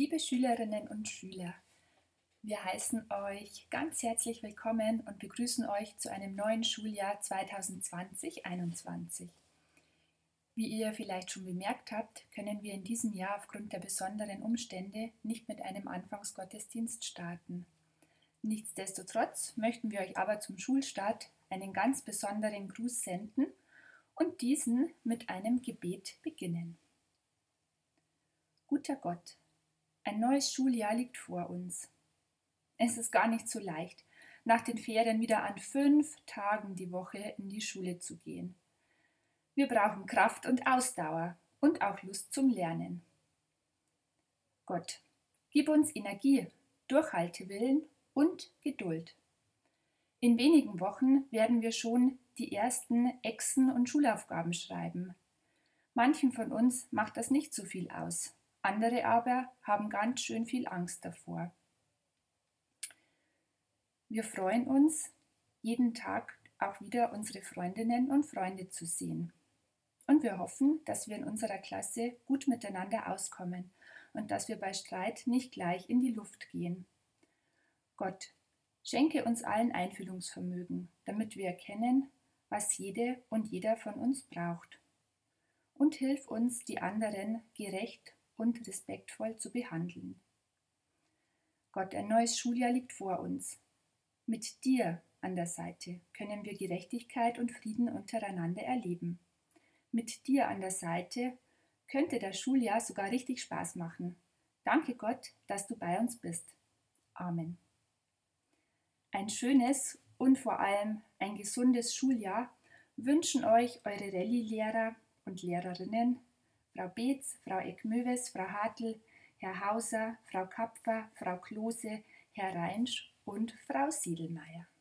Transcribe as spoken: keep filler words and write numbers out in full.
Liebe Schülerinnen und Schüler, wir heißen euch ganz herzlich willkommen und begrüßen euch zu einem neuen Schuljahr zweitausendzwanzig einundzwanzig. Wie ihr vielleicht schon bemerkt habt, können wir in diesem Jahr aufgrund der besonderen Umstände nicht mit einem Anfangsgottesdienst starten. Nichtsdestotrotz möchten wir euch aber zum Schulstart einen ganz besonderen Gruß senden und diesen mit einem Gebet beginnen. Guter Gott, ein neues Schuljahr liegt vor uns. Es ist gar nicht so leicht, nach den Ferien wieder an fünf Tagen die Woche in die Schule zu gehen. Wir brauchen Kraft und Ausdauer und auch Lust zum Lernen. Gott, gib uns Energie, Durchhaltewillen und Geduld. In wenigen Wochen werden wir schon die ersten Exen- und Schulaufgaben schreiben. Manchen von uns macht das nicht so viel aus, andere aber haben ganz schön viel Angst davor. Wir freuen uns, jeden Tag auch wieder unsere Freundinnen und Freunde zu sehen. Und wir hoffen, dass wir in unserer Klasse gut miteinander auskommen und dass wir bei Streit nicht gleich in die Luft gehen. Gott, schenke uns allen Einfühlungsvermögen, damit wir erkennen, was jede und jeder von uns braucht. Und hilf uns, die anderen gerecht und respektvoll zu behandeln. Gott, ein neues Schuljahr liegt vor uns. Mit dir an der Seite können wir Gerechtigkeit und Frieden untereinander erleben. Mit dir an der Seite könnte das Schuljahr sogar richtig Spaß machen. Danke Gott, dass du bei uns bist. Amen. Ein schönes und vor allem ein gesundes Schuljahr wünschen euch eure Rallye-Lehrer und Lehrerinnen, Frau Beetz, Frau Eckmöwes, Frau Hartl, Herr Hauser, Frau Kapfer, Frau Klose, Herr Reinsch und Frau Siedelmeier.